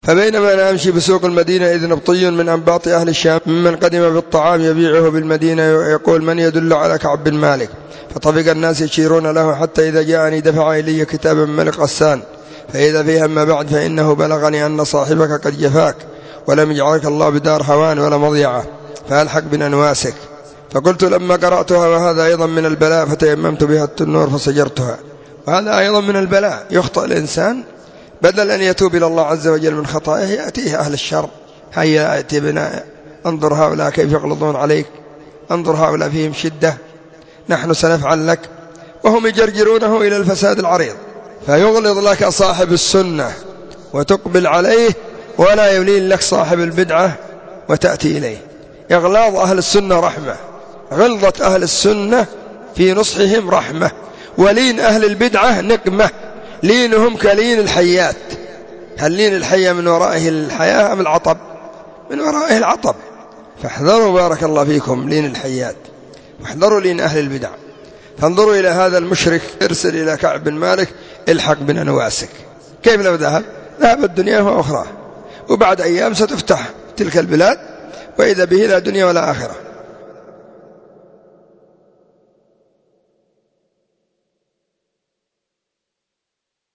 فبينما أنا أمشي بسوق المدينة إذ نبطي من أنباط أهل الشام ممن قدم بالطعام يبيعه بالمدينة يقول: من يدل على كعب بن مالك؟ فطفق الناس يشيرون له حتى إذا جاءني دفع إلي كتابا من ملك غسان، فإذا فيه: أما بعد فإنه بلغني أن صاحبك قد جفاك ولم يجعلك الله بدار هوان ولا مضيعة، فألحق بأنواسك. فقلت لما قرأتها: وهذا أيضا من البلاء، فتيممت بها التنور فسجرتها. وهذا أيضا من البلاء، يخطئ الإنسان بدل أن يتوب إلى الله عز وجل من خطائه يأتيه أهل الشر: هيا أتي بنا، انظر هؤلاء كيف يغلظون عليك، انظر هؤلاء فيهم شدة، نحن سنفعل لك، وهم يجرجرونه إلى الفساد العريض. فيغلظ لك صاحب السنة وتقبل عليه، ولا يلين لك صاحب البدعة وتأتي إليه. إغلاظ أهل السنة رحمة، غلظة أهل السنة في نصحهم رحمة، ولين أهل البدعة نقمة، لينهم كلين الحيات. هل لين الحية من ورائه الحياة أم العطب؟ من ورائه العطب. فاحذروا بارك الله فيكم لين الحيات، واحذروا لين أهل البدع. فانظروا إلى هذا المشرك ارسل إلى كعب بن مالك: الحق بأنواسك. كيف لو ذهب الدنيا وأخرى، وبعد أيام ستفتح تلك البلاد وإذا به لا دنيا ولا آخرة.